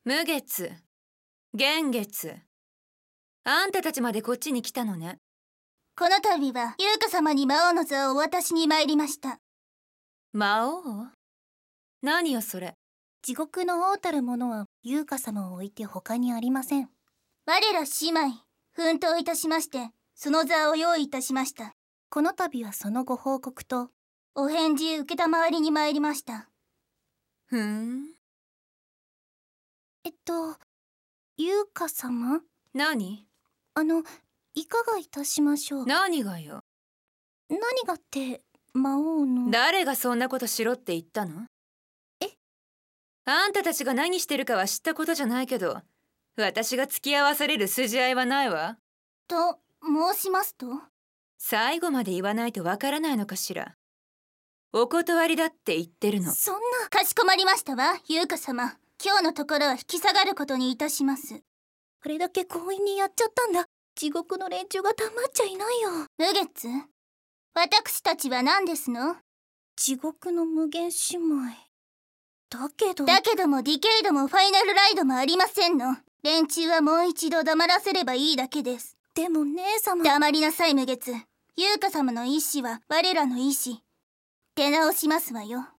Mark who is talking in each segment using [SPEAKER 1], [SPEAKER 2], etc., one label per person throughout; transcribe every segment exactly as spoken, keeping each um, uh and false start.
[SPEAKER 1] 無月、幻月、あんたたちまでこっちに来たのね。
[SPEAKER 2] この度は優香様に魔王の座をお渡しに参りました。
[SPEAKER 1] 魔王？何よそれ。
[SPEAKER 3] 地獄の王たるものは優香様を置いて他にありません。
[SPEAKER 2] 我ら姉妹奮闘いたしまして、その座を用意いたしました。
[SPEAKER 3] この度はそのご報告と
[SPEAKER 2] お返事受けたまわりに参りました。
[SPEAKER 1] ふーん。
[SPEAKER 3] えっと優香様、
[SPEAKER 1] 何？
[SPEAKER 3] あのいかがいたしましょう。
[SPEAKER 1] 何がよ。
[SPEAKER 3] 何がって魔王の。
[SPEAKER 1] 誰がそんなことしろって言ったの？
[SPEAKER 3] え？
[SPEAKER 1] あんたたちが何してるかは知ったことじゃないけど、私が付き合わされる筋合いはないわ。
[SPEAKER 2] と申しますと？
[SPEAKER 1] 最後まで言わないとわからないのかしら。お断りだって言ってるの。
[SPEAKER 3] そんな。
[SPEAKER 2] かしこまりましたわ、優香様。今日のところは引き下がることにいたします。
[SPEAKER 3] これだけ強引にやっちゃったんだ。地獄の連中が黙っちゃいないよ。
[SPEAKER 2] 無月、私たちは何ですの？
[SPEAKER 3] 地獄の無限姉妹。だけど
[SPEAKER 2] だけどもディケイドもファイナルライドもありませんの。連中はもう一度黙らせればいいだけです。
[SPEAKER 3] でも姉様。
[SPEAKER 2] 黙りなさい無月。優香様の意志は我らの意志。出直しますわよ。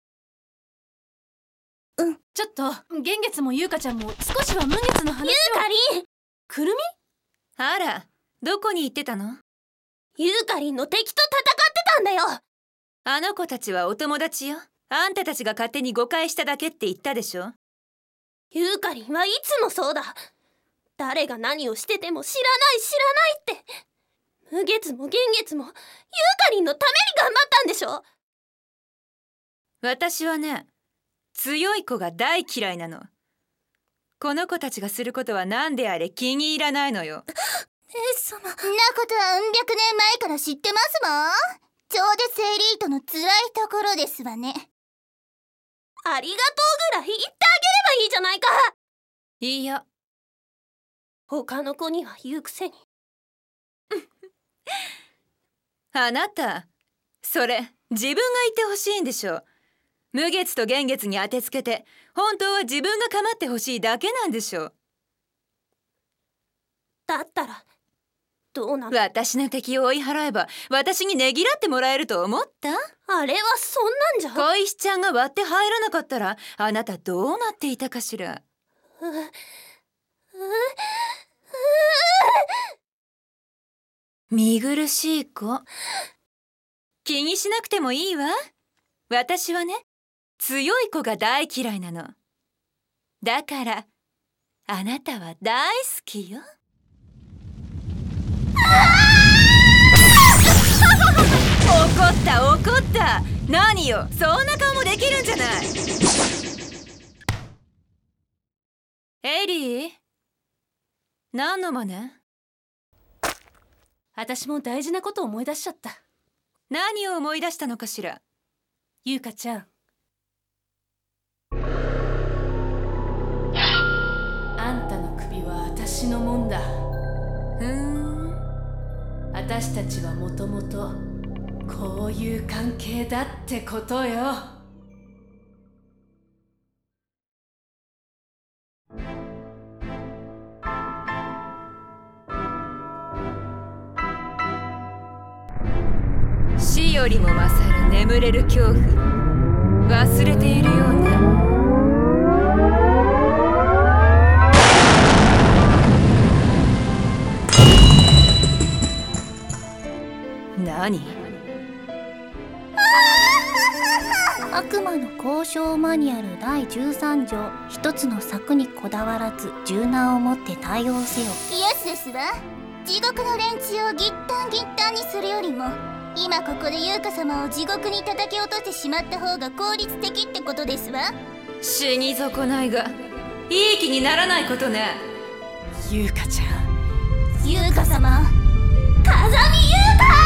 [SPEAKER 3] うん。
[SPEAKER 4] ちょっと幻月も優香ちゃんも少しは無月の話を。
[SPEAKER 2] 優香りん、
[SPEAKER 4] くるみ？
[SPEAKER 1] あら、どこに行ってたの？
[SPEAKER 2] 優香りんの敵と戦ってたんだよ。
[SPEAKER 1] あの子たちはお友達よ。あんたたちが勝手に誤解しただけって言ったでしょ。
[SPEAKER 2] 優香りんはいつもそうだ。誰が何をしてても知らない知らないって。無月も幻月も優香りんのために頑張ったんでしょ。
[SPEAKER 1] 私はね、強い子が大嫌いなの。この子たちがすることは何であれ気に入らないのよ。
[SPEAKER 3] 姉様。
[SPEAKER 2] んなことはうん百年前から知ってますわ。超絶エリートの辛いところですわね。ありがとうぐらい言ってあげればいいじゃないか。
[SPEAKER 1] いいや。
[SPEAKER 2] 他の子には言うくせに。
[SPEAKER 1] あなた、それ自分が言ってほしいんでしょ。無月と幻月に当てつけて、本当は自分が構ってほしいだけなんでしょ。
[SPEAKER 2] だったらどうなの？
[SPEAKER 1] 私の敵を追い払えば私にねぎらってもらえると思った？
[SPEAKER 2] あれはそんなんじゃ。
[SPEAKER 1] 小石ちゃんが割って入らなかったらあなたどうなっていたかしら。
[SPEAKER 2] ううう
[SPEAKER 1] 見苦しい子。気にしなくてもいいわ。私はね、強い子が大嫌いなの。だからあなたは大好きよ。怒った怒った。何よ、そんな顔もできるんじゃない。エリー、何の真似？
[SPEAKER 4] 私も大事なこと思い出しちゃった。
[SPEAKER 1] 何を思い出したのかしら。
[SPEAKER 4] 優香ちゃん、あんたの首は私のもんだ。
[SPEAKER 1] ふーん。
[SPEAKER 4] 私たちはもともとこういう関係だってことよ。
[SPEAKER 1] 死よりも勝る眠れる恐怖、忘れているようね。何？
[SPEAKER 3] 悪魔の交渉マニュアルだいじゅうさん条、一つの策にこだわらず柔軟をもって対応せよ。
[SPEAKER 2] イエスですわ。地獄の連中をぎったんぎったんにするよりも、今ここで優香様を地獄に叩き落としてしまった方が効率的ってことですわ。
[SPEAKER 1] 死に損ないがいい気にならないことね。
[SPEAKER 4] 優香ちゃん、
[SPEAKER 2] 優香様、風見優香。